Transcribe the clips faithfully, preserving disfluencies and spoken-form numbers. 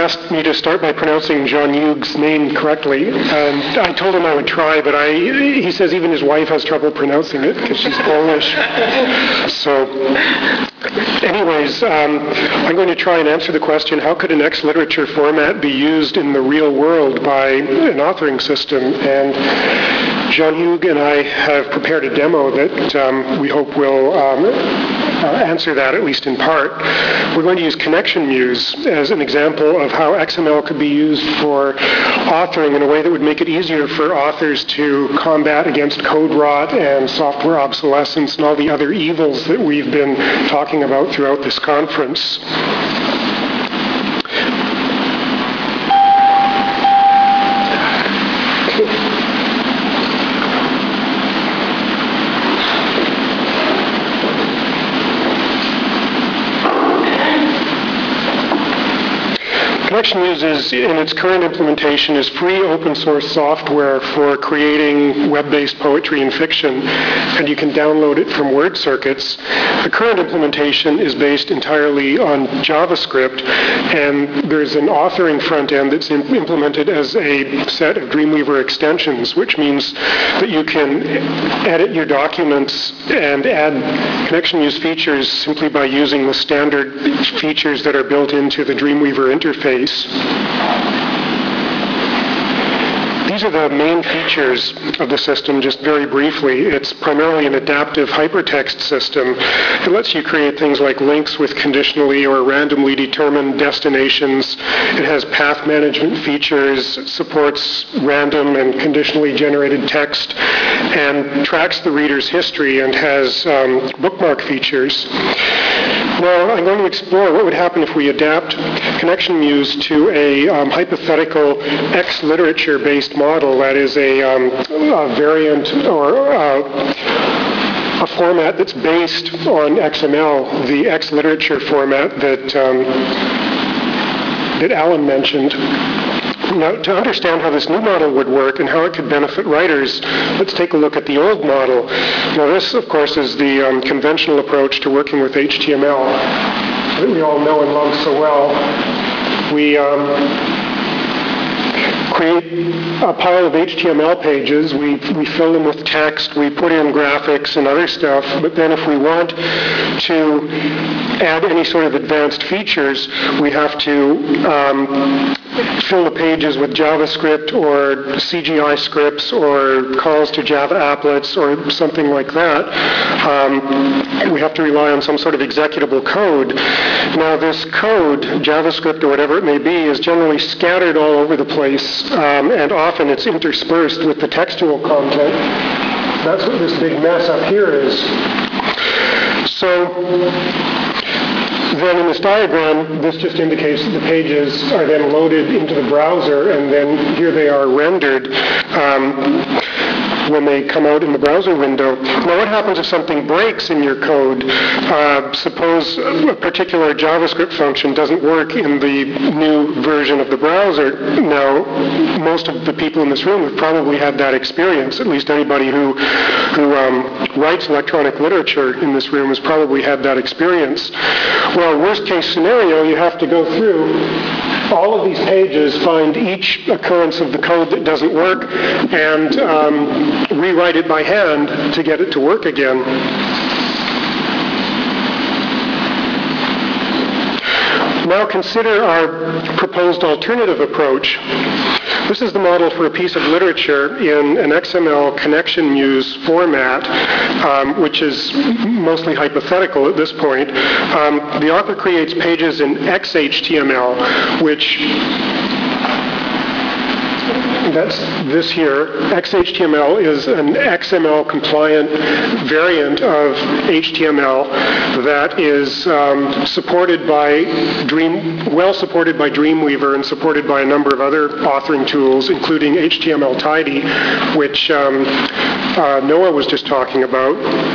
asked me to start by pronouncing John Hugh's name correctly. And I told him I would try, but I, he says even his wife has trouble pronouncing it because she's Polish. So, anyways, um, I'm going to try and answer the question, how could an X literature format be used in the real world by an authoring system? And John Hugh and I have prepared a demo that um, we hope will um, uh, answer that, at least in part. We're going to use Connection Muse as an example of how X M L could be used for authoring in a way that would make it easier for authors to combat against code rot and software obsolescence and all the other evils that we've been talking about throughout this conference. Connection Muse is, in its current implementation, is free open source software for creating web-based poetry and fiction, and you can download it from WordCircuits. The current implementation is based entirely on JavaScript, and there's an authoring front end that's im- implemented as a set of Dreamweaver extensions, which means that you can edit your documents and add Connection Muse features simply by using the standard features that are built into the Dreamweaver interface. These are the main features of the system, just very briefly. It's primarily an adaptive hypertext system. It lets you create things like links with conditionally or randomly determined destinations. It has path management features, supports random and conditionally generated text, and tracks the reader's history and has um, bookmark features. Now, I'm going to explore what would happen if we adapt Connection Muse to a um, hypothetical X literature-based model, that is a, um, a variant or uh, a format that's based on X M L, the X literature format that, um, that Alan mentioned. Now, to understand how this new model would work and how it could benefit writers, let's take a look at the old model. Now, this, of course, is the um, conventional approach to working with H T M L that we all know and love so well. We um, create a pile of H T M L pages, we, we fill them with text, we put in graphics and other stuff, but then if we want to add any sort of advanced features, we have to um, fill the pages with JavaScript or C G I scripts or calls to Java applets or something like that. Um, we have to rely on some sort of executable code. Now, this code, JavaScript or whatever it may be, is generally scattered all over the place, um, and often it's interspersed with the textual content. That's what this big mess up here is. So, then in this diagram, this just indicates that the pages are then loaded into the browser, and then here they are rendered um, when they come out in the browser window. Now, what happens if something breaks in your code? Uh, suppose a particular JavaScript function doesn't work in the new version of the browser. Now, most of the people in this room have probably had that experience. At least anybody who, who um, writes electronic literature in this room has probably had that experience. Well, worst case scenario, you have to go through all of these pages, find each occurrence of the code that doesn't work, and um, rewrite it by hand to get it to work again. Now consider our proposed alternative approach. This is the model for a piece of literature in an X M L Connection Muse format, um, which is mostly hypothetical at this point. Um, the author creates pages in X H T M L, which that's this here. X H T M L is an X M L compliant variant of H T M L that is um, supported by Dream, well supported by Dreamweaver and supported by a number of other authoring tools, including H T M L Tidy, which um, uh, Noah was just talking about.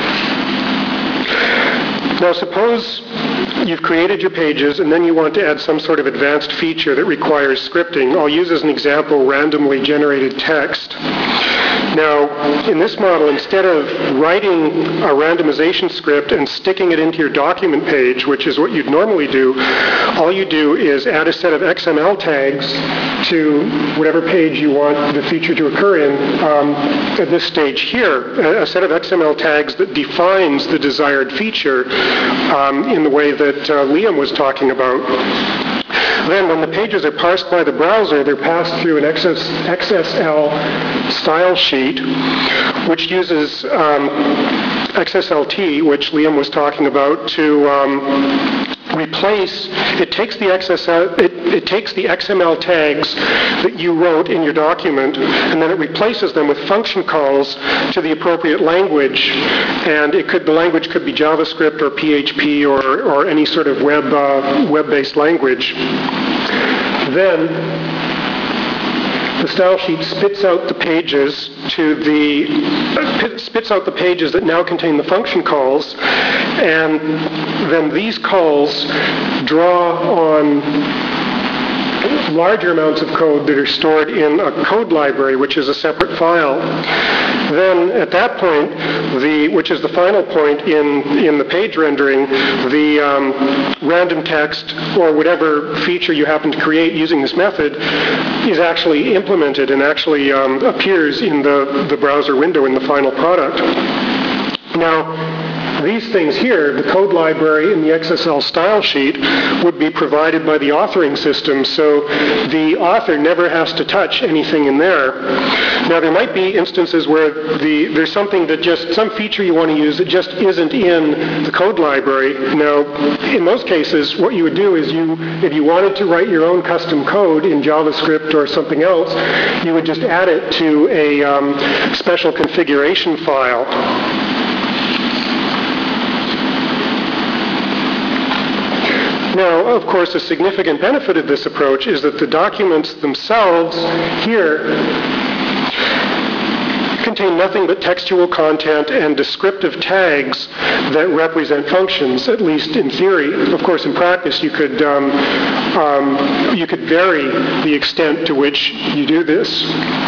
Now, suppose you've created your pages and then you want to add some sort of advanced feature that requires scripting. I'll use as an example randomly generated text. Now, in this model, instead of writing a randomization script and sticking it into your document page, which is what you'd normally do, all you do is add a set of X M L tags to whatever page you want the feature to occur in. Um, at this stage here, a, a set of X M L tags that defines the desired feature um, in the way that uh, Liam was talking about. Then when the pages are parsed by the browser, they're passed through an X S L style sheet, which uses um, X S L T, which Liam was talking about, to um, replace, it takes the X S L, it, it takes the X M L tags that you wrote in your document, and then it replaces them with function calls to the appropriate language. And it could, the language could be JavaScript or P H P or, or any sort of web, uh, web-based language. Then the style sheet spits out the pages to the uh, spits out the pages that now contain the function calls, and then these calls draw on larger amounts of code that are stored in a code library, which is a separate file. Then at that point, the, which is the final point in, in the page rendering, the um, random text or whatever feature you happen to create using this method is actually implemented and actually um, appears in the, the browser window in the final product. Now, these things here, the code library and the X S L style sheet, would be provided by the authoring system, so the author never has to touch anything in there. Now, there might be instances where the, there's something that just, some feature you want to use that just isn't in the code library. Now, in those cases, what you would do is you, if you wanted to write your own custom code in JavaScript or something else, you would just add it to a um, special configuration file. Now, of course, a significant benefit of this approach is that the documents themselves here contain nothing but textual content and descriptive tags that represent functions, at least in theory. Of course, in practice, you could, um, um, you could vary the extent to which you do this.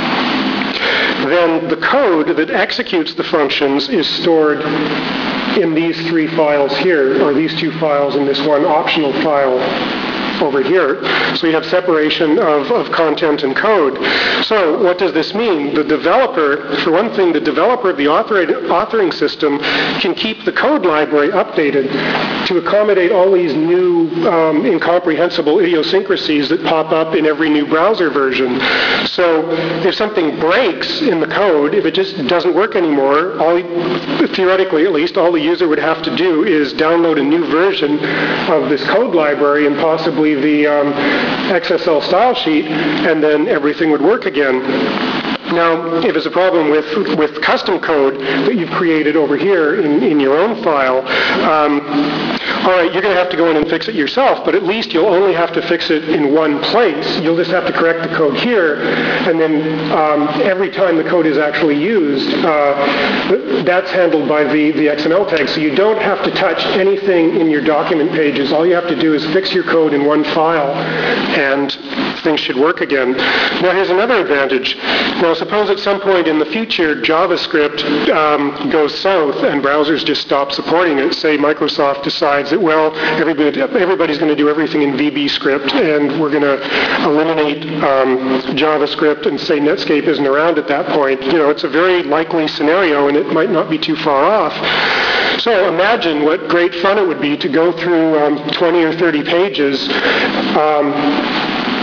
Then the code that executes the functions is stored in these three files here, or these two files in this one optional file over here. So you have separation of, of content and code. So what does this mean? The developer, for one thing, the developer of the author, authoring system can keep the code library updated to accommodate all these new um, incomprehensible idiosyncrasies that pop up in every new browser version. So if something breaks in the code, if it just doesn't work anymore, all, theoretically at least, all the user would have to do is download a new version of this code library and possibly the um, X S L style sheet, and then everything would work again. Now, if it's a problem with, with custom code that you've created over here in, in your own file, um, all right, you're going to have to go in and fix it yourself, but at least you'll only have to fix it in one place. You'll just have to correct the code here, and then um, every time the code is actually used, uh, that's handled by the, the X M L tag. So you don't have to touch anything in your document pages. All you have to do is fix your code in one file, and things should work again. Now, here's another advantage. Now, suppose at some point in the future, JavaScript um, goes south and browsers just stop supporting it. Say Microsoft decides that, well, everybody, everybody's going to do everything in V B script, and we're going to eliminate um, JavaScript, and say Netscape isn't around at that point. You know, it's a very likely scenario, and it might not be too far off. So imagine what great fun it would be to go through um, twenty or thirty pages um,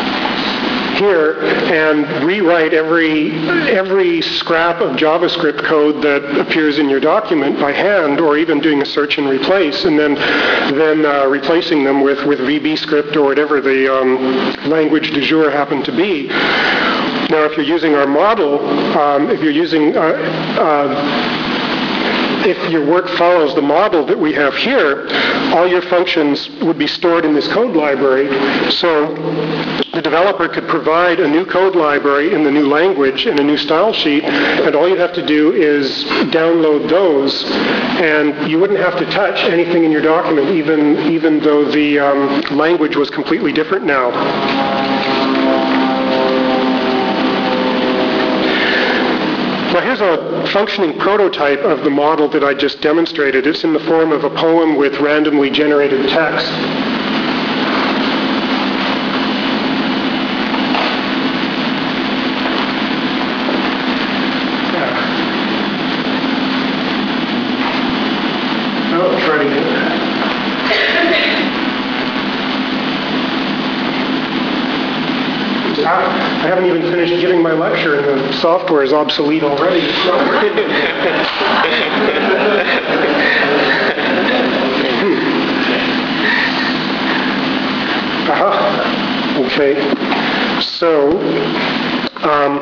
here and rewrite every every scrap of JavaScript code that appears in your document by hand, or even doing a search and replace, and then then uh, replacing them with, with V B script or whatever the um, language du jour happened to be. Now, if you're using our model, um, if you're using uh, uh, if your work follows the model that we have here, all your functions would be stored in this code library. So the developer could provide a new code library in the new language and a new style sheet, and all you'd have to do is download those, and you wouldn't have to touch anything in your document, even, even though the um, language was completely different now. Now, here's a functioning prototype of the model that I just demonstrated. It's in the form of a poem with randomly generated text. I haven't even finished giving my lecture, and the software is obsolete already. uh-huh. Okay. So, um,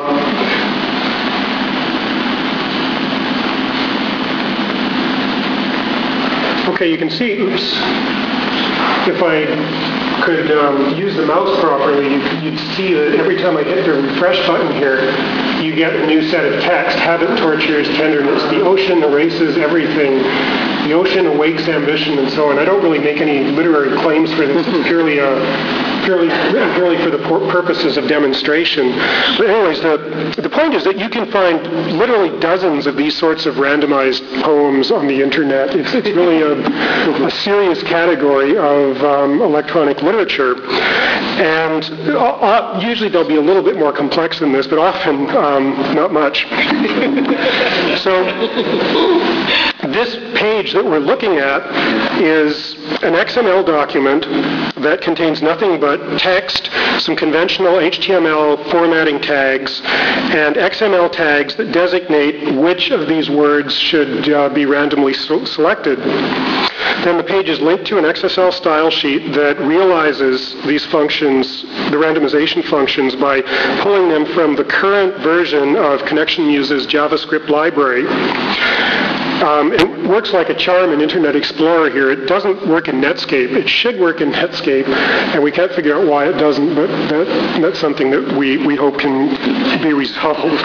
okay, you can see, oops, if I could um, use the mouse properly, you, you'd see that every time I hit the refresh button here, you get a new set of text. Habit tortures tenderness. The ocean erases everything. The ocean awakes ambition, and so on. I don't really make any literary claims for this. It's purely a Purely, purely for the purposes of demonstration. But anyways, the, the point is that you can find literally dozens of these sorts of randomized poems on the internet. It's, it's really a, a serious category of um, electronic literature. And uh, usually they'll be a little bit more complex than this, but often um, not much. So this page that we're looking at is an X M L document that contains nothing but text, some conventional H T M L formatting tags, and X M L tags that designate which of these words should uh, be randomly so- selected. Then the page is linked to an X S L style sheet that realizes these functions, the randomization functions, by pulling them from the current version of ConnectionMuse's JavaScript library. Um, it works like a charm in Internet Explorer here. It doesn't work in Netscape. It should work in Netscape, and we can't figure out why it doesn't, but that, that's something that we, we hope can be resolved.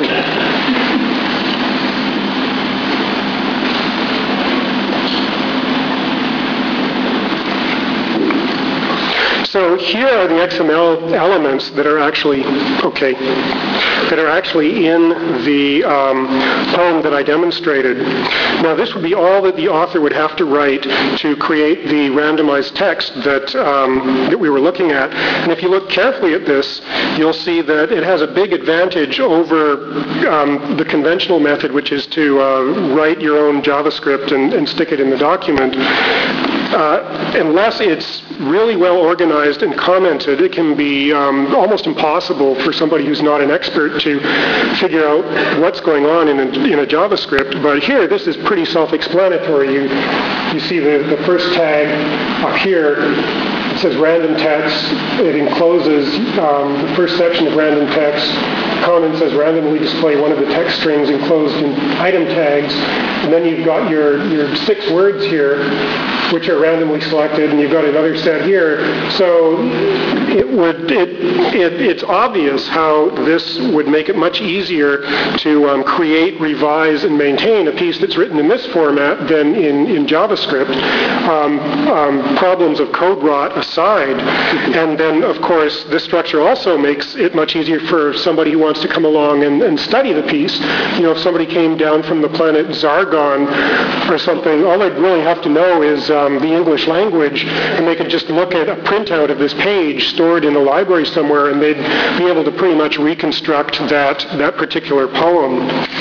So here are the X M L elements that are actually, okay, that are actually in the um, poem that I demonstrated. Now this would be all that the author would have to write to create the randomized text that, um, that we were looking at. And if you look carefully at this, you'll see that it has a big advantage over um, the conventional method, which is to uh, write your own JavaScript and, and stick it in the document. Uh, unless it's really well organized and commented, it can be um, almost impossible for somebody who's not an expert to figure out what's going on in a, in a JavaScript. But here, this is pretty self-explanatory. You, you see the, the first tag up here. It says random text. It encloses um, the first section of random text. The comment says randomly display one of the text strings enclosed in item tags. And then you've got your, your six words here, which are randomly selected, and you've got another set here. So it would it, it it's obvious how this would make it much easier to um, create, revise, and maintain a piece that's written in this format than in, in JavaScript. Um, um, problems of code rot aside, and then of course this structure also makes it much easier for somebody who wants to come along and, and study the piece. You know, if somebody came down from the planet Zargon or something, all they'd really have to know is Um, the English language, and they could just look at a printout of this page stored in a library somewhere, and they'd be able to pretty much reconstruct that, that particular poem.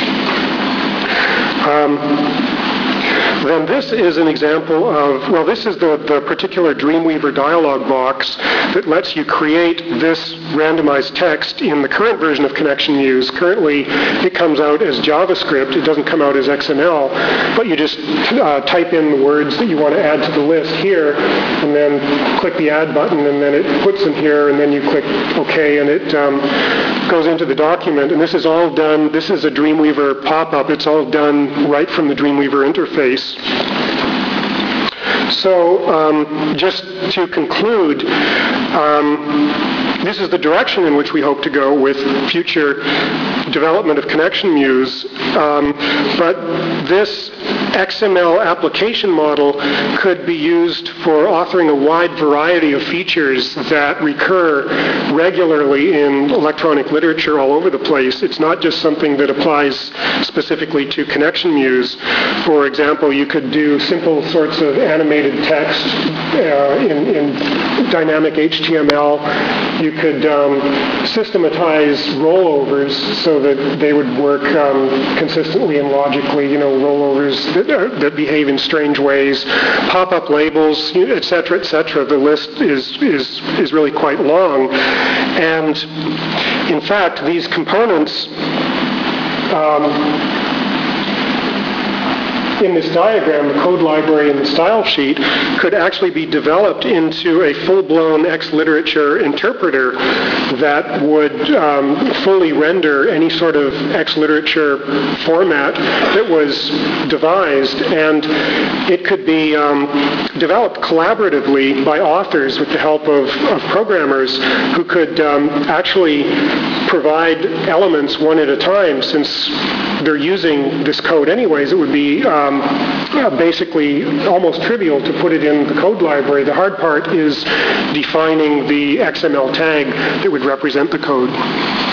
Um, Then this is an example of, well, this is the, the particular Dreamweaver dialog box that lets you create this randomized text in the current version of ConnectionMuse. Currently, it comes out as JavaScript. It doesn't come out as X M L, but you just uh, type in the words that you want to add to the list here, and then click the Add button, and then it puts them here, and then you click OK, and it um, goes into the document. And this is all done, this is a Dreamweaver pop-up. It's all done right from the Dreamweaver interface. So um, just to conclude, um, this is the direction in which we hope to go with future development of ConnectionMuse, um, but this X M L application model could be used for authoring a wide variety of features that recur regularly in electronic literature all over the place. It's not just something that applies specifically to ConnectionMuse. For example, you could do simple sorts of animated text uh, in, in dynamic H T M L. You could um, systematize rollovers so that they would work um, consistently and logically, you know, rollovers that, uh, that behave in strange ways, pop-up labels, et cetera, et cetera. The list is, is, is really quite long. And in fact, these components um, in this diagram, the code library and the style sheet, could actually be developed into a full-blown X-literature interpreter that would um, fully render any sort of X-literature format that was devised, and it could be um, developed collaboratively by authors with the help of, of programmers who could um, actually provide elements one at a time. Since they're using this code anyways, it would be um, basically almost trivial to put it in the code library. The hard part is defining the X M L tag that would represent the code.